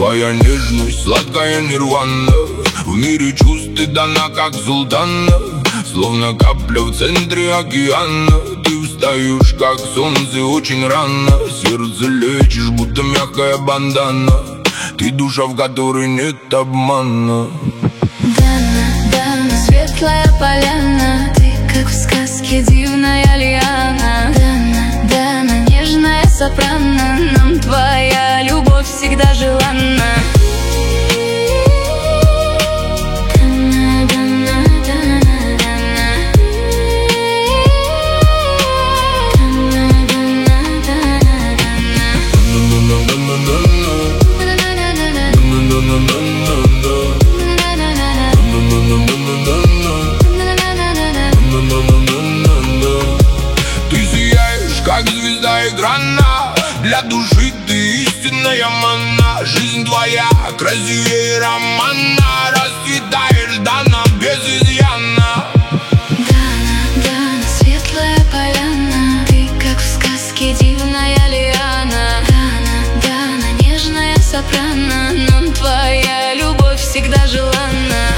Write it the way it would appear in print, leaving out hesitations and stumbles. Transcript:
Твоя нежность, сладкая нирвана, в мире чувств ты дана, как султана. Словно капля в центре океана, ты встаешь, как солнце, очень рано. Сердце лечишь, будто мягкая бандана. Ты душа, в которой нет обмана. Дана, Дана, светлая поляна, ты как в сказке дивная лиана. Дана, Дана, нежная сопрано, нам твоя любовь всегда желанна. Ты сияешь, как звезда экрана, для души ты истинная манна. Жизнь твоя красивее романа, расцветаешь, Дана, без изъяна. Дана, Дана, светлая поляна, ты как в сказке дивная лиана. Дана, Дана, нежная сопрано, нам твоя любовь всегда желанна.